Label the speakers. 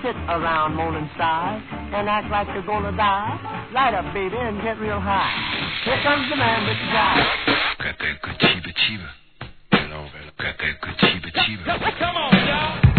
Speaker 1: sit around moaning sighs and act like you're gonna die. Light up, baby, and get real high. Here comes the man with the jive.
Speaker 2: Got that good chiba chiba. Hello, got that good chiba chiba.
Speaker 3: Come on, y'all.